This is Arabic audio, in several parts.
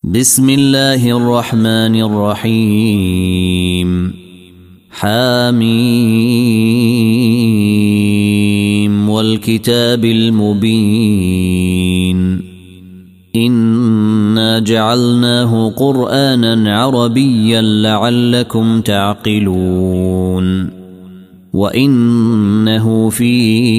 بسم الله الرحمن الرحيم. حاميم والكتاب المبين. إنا جعلناه قرآنا عربيا لعلكم تعقلون. وإنه في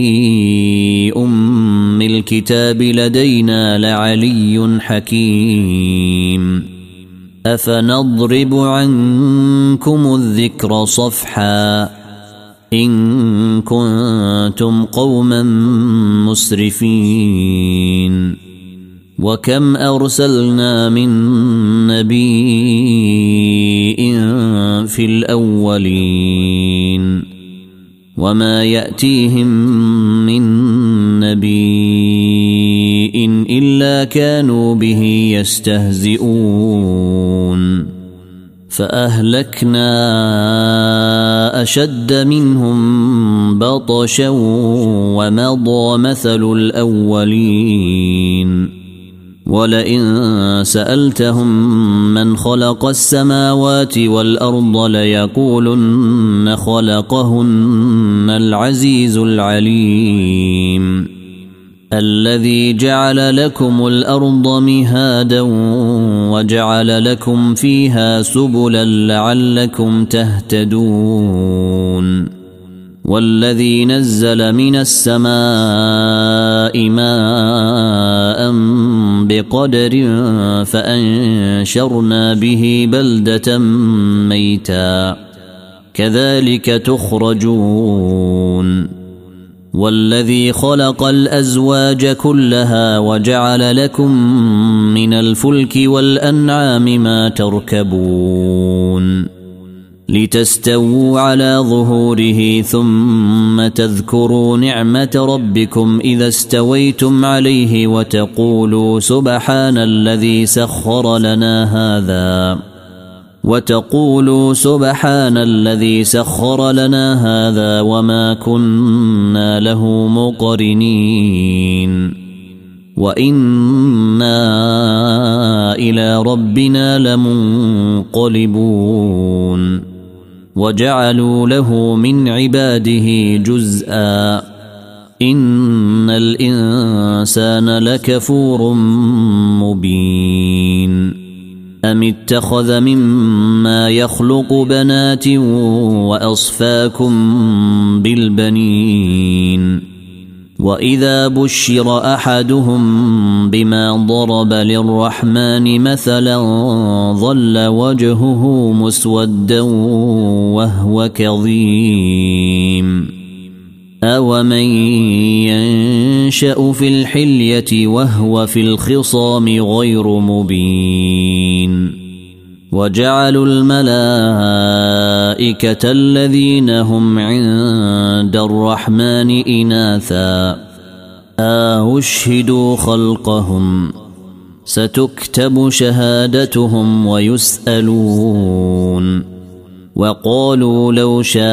أم الكتاب لدينا لعلي حكيم. أفنضرب عنكم الذكر صفحا إن كنتم قوما مسرفين. وكم أرسلنا من نبي في الأولين وما يأتيهم من نبي إلا كانوا به يستهزئون. فأهلكنا أشد منهم بطشا ومضى مثل الأولين. ولئن سألتهم من خلق السماوات والأرض ليقولن خلقهن العزيز العليم. الذي جعل لكم الأرض مهادا وجعل لكم فيها سبلا لعلكم تهتدون. والذي نزل من السماء ماء بقدر فأنشرنا به بلدة ميتا كذلك تخرجون. والذي خلق الأزواج كلها وجعل لكم من الفلك والأنعام ما تركبون لتستووا على ظهوره ثم تذكروا نعمة ربكم إذا استويتم عليه وتقولوا سبحان الذي سخر لنا هذا وما كنا له مقرنين وإنا إلى ربنا لمنقلبون. وجعلوا له من عباده جزءا إن الإنسان لكفور مبين. أم اتخذ مما يخلق بنات وأصفاكم بالبنين. وإذا بشر أحدهم بما ضرب للرحمن مثلا ظل وجهه مسودا وهو كظيم. أومن ينشأ في الحلية وهو في الخصام غير مبين. وجعلوا الملائكة الذين هم عند الرحمن إناثا أشهدوا خلقهم ستكتب شهادتهم ويسألون. وقالوا لو شاء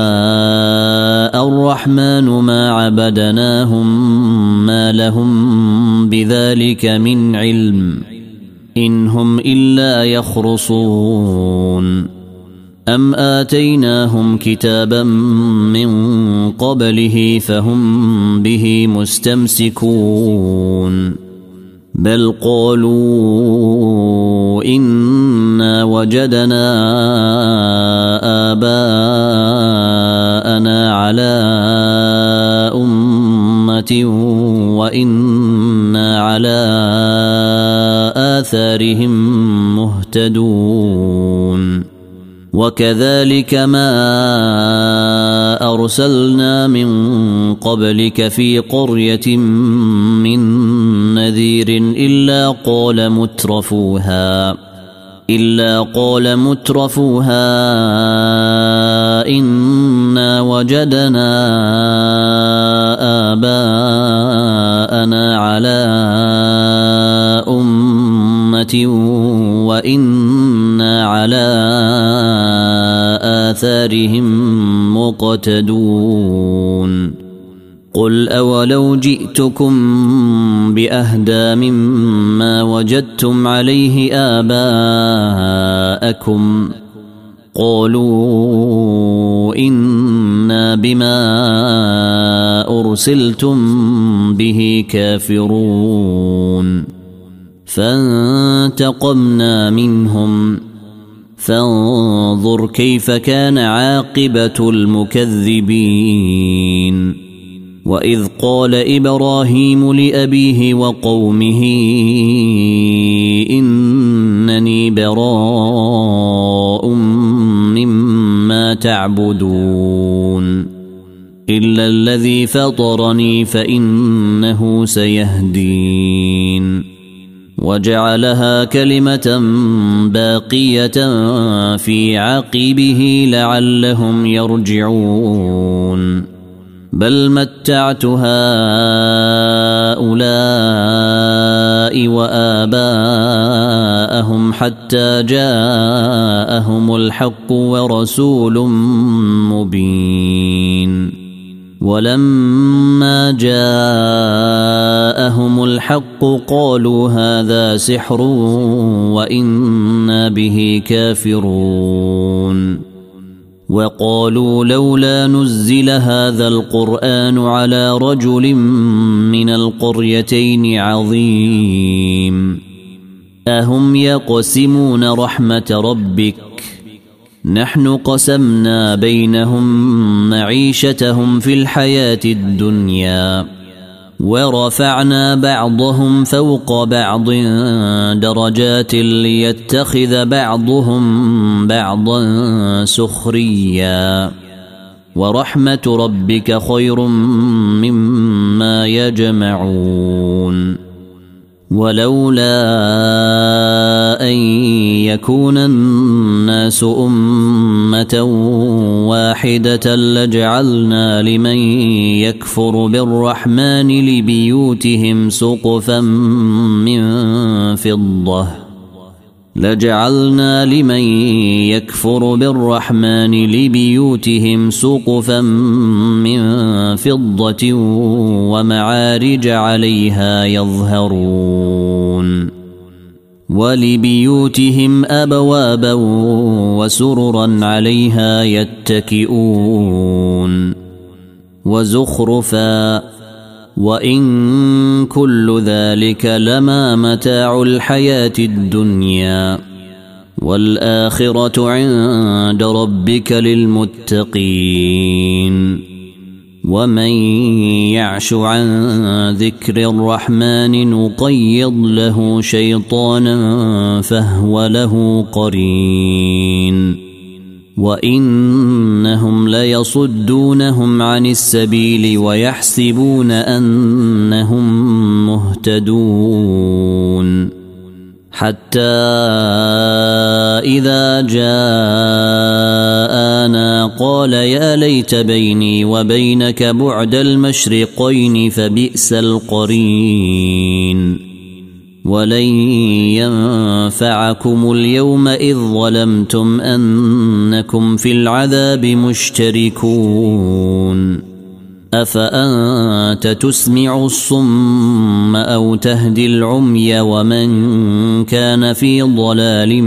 الرحمن ما عبدناهم ما لهم بذلك من علم إن هم إلا يخرصون. أم آتيناهم كتابا من قبله فهم به مستمسكون. بل قالوا إنا وجدنا آباءنا على أمة وإنا على آثارهم مهتدون. وكذلك ما أرسلنا من قبلك في قرية من نذير إلا قال مترفوها إنا وجدنا آباءنا على أمة وإنا على آثارهم مقتدون. قل أولو جئتكم بأهدى مما وجدتم عليه آباءكم قالوا إنا بما أرسلتم به كافرون فانتقمنا منهم فانظر كيف كان عاقبة المكذبين وإذ قال إبراهيم لأبيه وقومه إنني براء مما تعبدون إلا الذي فطرني فإنه سيهدين وجعلها كلمة باقية في عقبه لعلهم يرجعون بل متعت هؤلاء وآباءهم حتى جاءهم الحق ورسول مبين ولما جاءهم الحق قالوا هذا سحر وإنا به كافرون وقالوا لولا نزل هذا القرآن على رجل من القريتين عظيم أهم يقسمون رحمة ربك نحن قسمنا بينهم معيشتهم في الحياة الدنيا ورفعنا بعضهم فوق بعض درجات ليتخذ بعضهم بعضا سخريا ورحمة ربك خير مما يجمعون ولولا أن يكون الناس أمة واحدة لجعلنا لمن يكفر بالرحمن لبيوتهم سقفا من فضة ومعارج عليها يظهرون ولبيوتهم أبوابا وسررا عليها يتكئون وزخرفا وإن كل ذلك لما متاع الحياة الدنيا والآخرة عند ربك للمتقين ومن يعش عن ذكر الرحمن نقيض له شيطانا فهو له قرين وإنهم ليصدونهم عن السبيل ويحسبون أنهم مهتدون حتى إذا جاءنا قال يا ليت بيني وبينك بعد المشرقين فبئس القرين ولن ينفعكم اليوم إذ ظلمتم أنكم في العذاب مشتركون أفأنت تسمع الصم أو تهدي العمي ومن كان في ضلال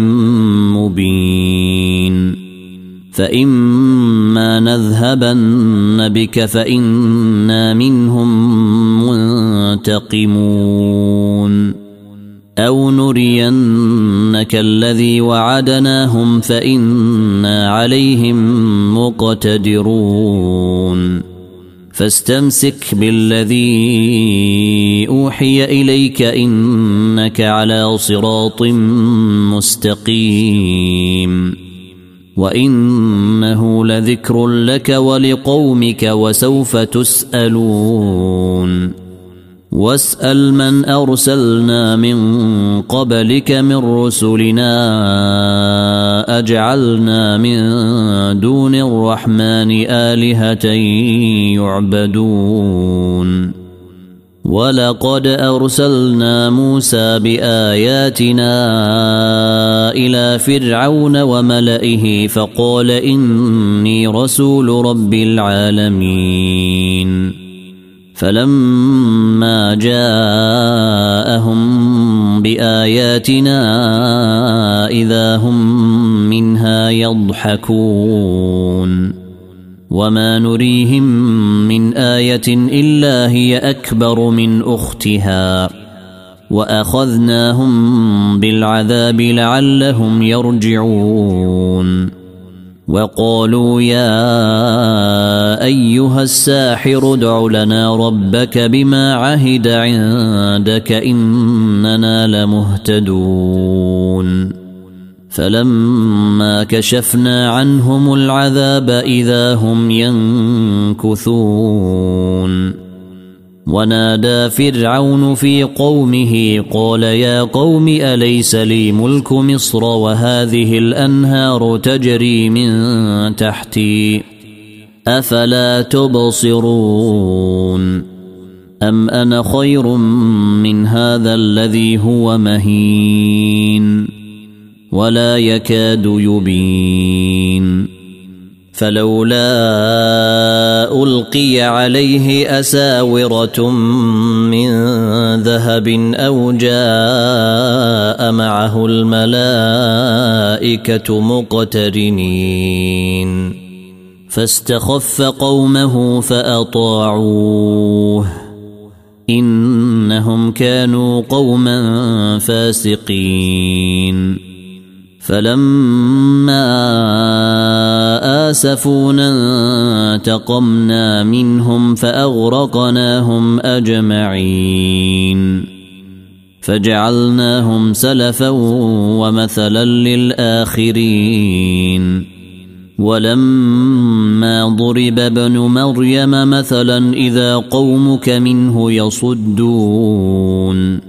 مبين فإما نذهبن بك فإنا منهم منتقمون أو نرينك الذي وعدناهم فإنا عليهم مقتدرون فاستمسك بالذي أوحي إليك إنك على صراط مستقيم وإنه لذكر لك ولقومك وسوف تسألون واسأل من أرسلنا من قبلك من رسلنا أجعلنا من دون الرحمن آلهة يعبدون ولقد أرسلنا موسى بآياتنا إلى فرعون وملئه فقال إني رسول رب العالمين فلما جاءهم بآياتنا إذا هم منها يضحكون وما نريهم من آية إلا هي أكبر من أختها وأخذناهم بالعذاب لعلهم يرجعون وقالوا يا أيها الساحر ادع لنا ربك بما عهد عندك إننا لمهتدون فلما كشفنا عنهم العذاب إذا هم ينكثون ونادى فرعون في قومه قال يا قوم أليس لي ملك مصر وهذه الأنهار تجري من تحتي أفلا تبصرون أم أنا خير من هذا الذي هو مهين ولا يكاد يبين فلولا ألقي عليه أساورة من ذهب أو جاء معه الملائكة مقترنين فاستخف قومه فأطاعوه إنهم كانوا قوما فاسقين فلما آسفونا انتقمنا منهم فأغرقناهم أجمعين فجعلناهم سلفا ومثلا للآخرين ولما ضرب ابن مريم مثلا إذا قومك منه يصدون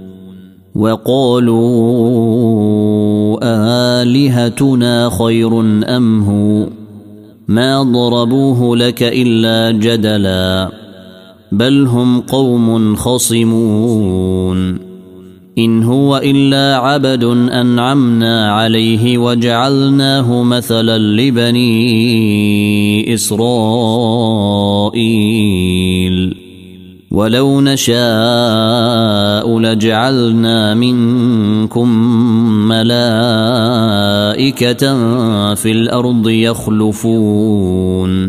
وقالوا آلهتنا خير أم هو ما ضربوه لك إلا جدلا بل هم قوم خصمون إن هو إلا عبد أنعمنا عليه وجعلناه مثلا لبني إسرائيل ولو نشاء لجعلنا منكم ملائكة في الأرض يخلفون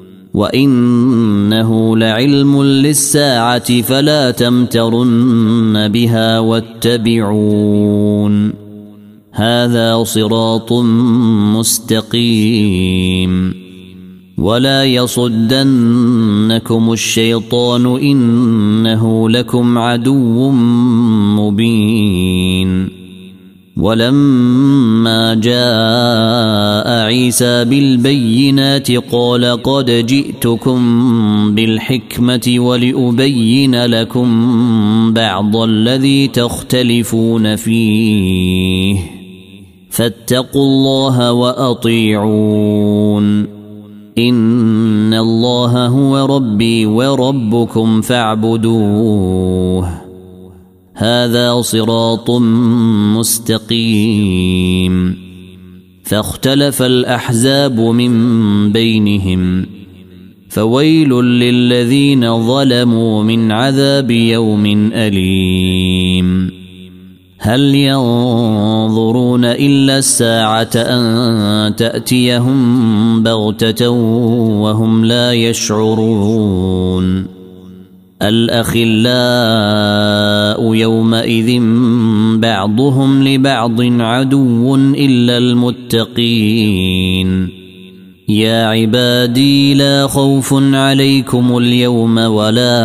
وإنه لعلم للساعة فلا تمترن بها واتبعون هذا صراط مستقيم ولا يصدنكم الشيطان إنه لكم عدو مبين ولما جاء عيسى بالبينات قال قد جئتكم بالحكمة ولأبين لكم بعض الذي تختلفون فيه فاتقوا الله وأطيعون إن الله هو ربي وربكم فاعبدوه هذا صراط مستقيم فاختلف الأحزاب من بينهم فويل للذين ظلموا من عذاب يوم أليم هل ينظرون إلا الساعة أن تأتيهم بغتة وهم لا يشعرون الأخلاء يومئذ بعضهم لبعض عدو إلا المتقين يا عبادي لا خوف عليكم اليوم ولا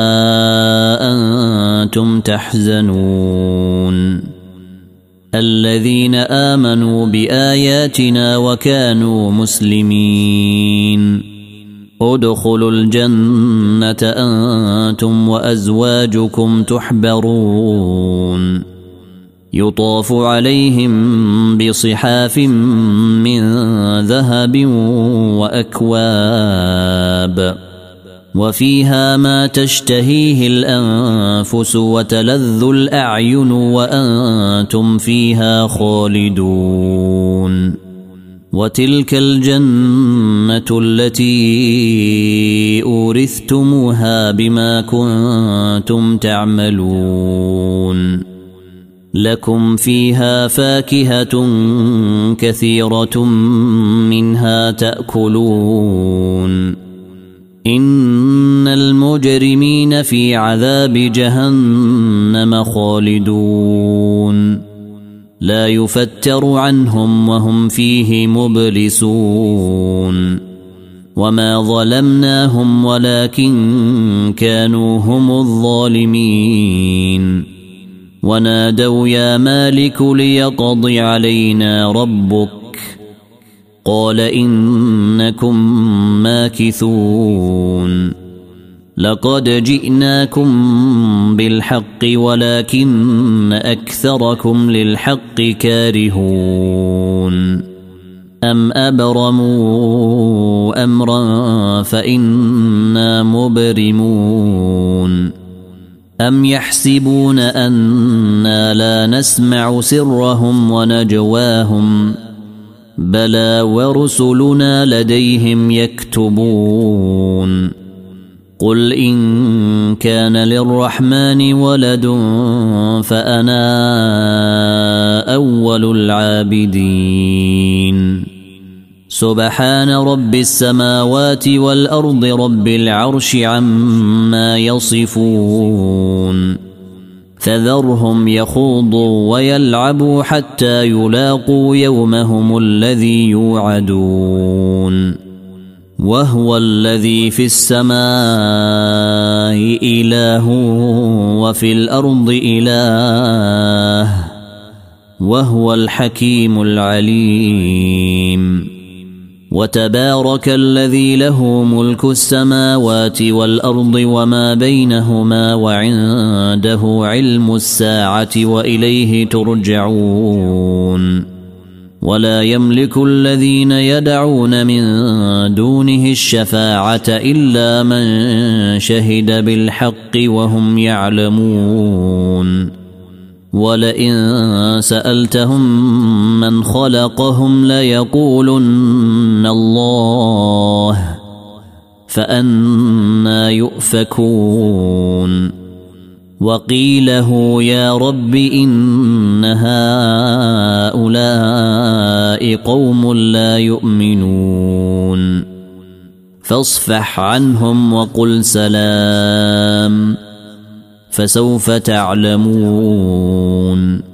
أنتم تحزنون الذين آمنوا بآياتنا وكانوا مسلمين ادخلوا الجنة أنتم وأزواجكم تحبرون يطاف عليهم بصحاف من ذهب وأكواب وفيها ما تشتهيه الأنفس وتلذ الأعين وأنتم فيها خالدون وتلك الجنة التي أورثتموها بما كنتم تعملون لكم فيها فاكهة كثيرة منها تأكلون إن المجرمين في عذاب جهنم خالدون لا يفتر عنهم وهم فيه مبلسون وما ظلمناهم ولكن كانوا هم الظالمين ونادوا يا مالك ليقض علينا ربك قال إنكم ماكثون لقد جئناكم بالحق ولكن أكثركم للحق كارهون أم أبرموا أمرا فإنا مبرمون أم يحسبون أنا لا نسمع سرهم ونجواهم بلى ورسلنا لديهم يكتبون قل إن كان للرحمن ولد فأنا أول العابدين سبحان رب السماوات والأرض رب العرش عما يصفون فذرهم يخوضوا ويلعبوا حتى يلاقوا يومهم الذي يوعدون وهو الذي في السماء إله وفي الأرض إله وهو الحكيم العليم وتبارك الذي له ملك السماوات والأرض وما بينهما وعنده علم الساعة وإليه ترجعون ولا يملك الذين يدعون من دونه الشفاعة إلا من شهد بالحق وهم يعلمون ولئن سألتهم من خلقهم ليقولن الله فأنى يؤفكون وقيله يا رب إن هؤلاء قوم لا يؤمنون فاصفح عنهم وقل سلام فسوف تعلمون